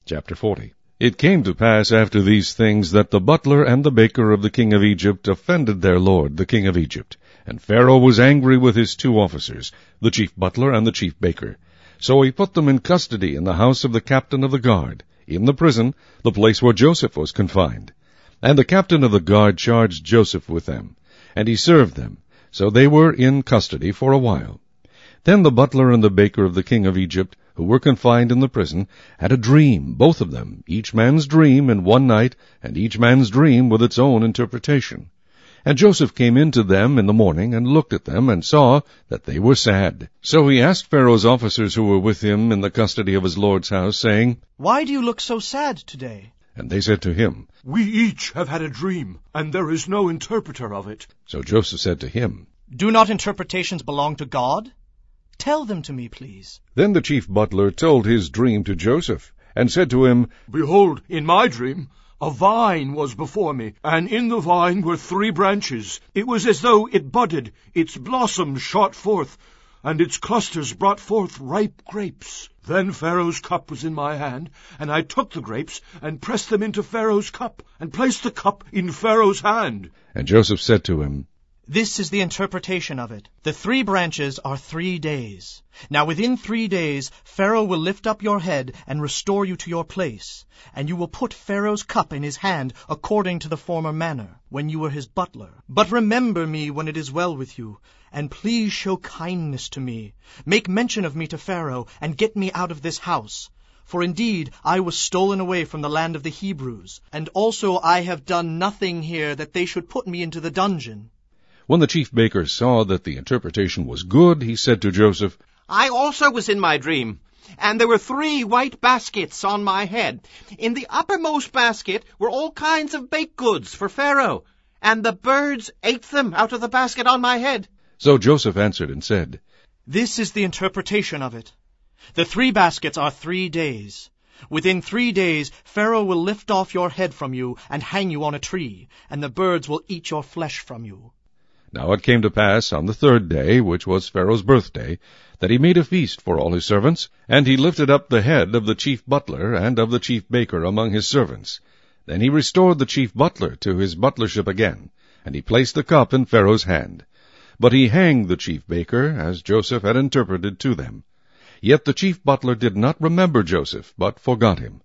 Chapter 40. It came to pass after these things that the butler and the baker of the king of Egypt offended their lord, the king of Egypt. And Pharaoh was angry with his two officers, the chief butler and the chief baker. So he put them in custody in the house of the captain of the guard, in the prison, the place where Joseph was confined. And the captain of the guard charged Joseph with them, and he served them. So they were in custody for a while. Then the butler and the baker of the king of Egypt, who were confined in the prison, had a dream, both of them, each man's dream in one night, and each man's dream with its own interpretation. And Joseph came in to them in the morning, and looked at them, and saw that they were sad. So he asked Pharaoh's officers who were with him in the custody of his lord's house, saying, "Why do you look so sad today?" And they said to him, "We each have had a dream, and there is no interpreter of it." So Joseph said to him, "Do not interpretations belong to God? Tell them to me, please." Then the chief butler told his dream to Joseph, and said to him, "Behold, in my dream, a vine was before me, and in the vine were 3 branches. It was as though it budded, its blossoms shot forth, and its clusters brought forth ripe grapes. Then Pharaoh's cup was in my hand, and I took the grapes, and pressed them into Pharaoh's cup, and placed the cup in Pharaoh's hand." And Joseph said to him, This is the interpretation of it. The 3 branches are 3 days. Now within 3 days Pharaoh will lift up your head and restore you to your place, and you will put Pharaoh's cup in his hand according to the former manner, when you were his butler. But remember me when it is well with you, and please show kindness to me. Make mention of me to Pharaoh, and get me out of this house. For indeed I was stolen away from the land of the Hebrews, and also I have done nothing here that they should put me into the dungeon." When the chief baker saw that the interpretation was good, he said to Joseph, "I also was in my dream, and there were 3 white baskets on my head. In the uppermost basket were all kinds of baked goods for Pharaoh, and the birds ate them out of the basket on my head." So Joseph answered and said, This is the interpretation of it. The 3 baskets are 3 days. Within 3 days Pharaoh will lift off your head from you and hang you on a tree, and the birds will eat your flesh from you. Now it came to pass on the 3rd day, which was Pharaoh's birthday, that he made a feast for all his servants, and he lifted up the head of the chief butler and of the chief baker among his servants. Then he restored the chief butler to his butlership again, and he placed the cup in Pharaoh's hand. But he hanged the chief baker, as Joseph had interpreted to them. Yet the chief butler did not remember Joseph, but forgot him.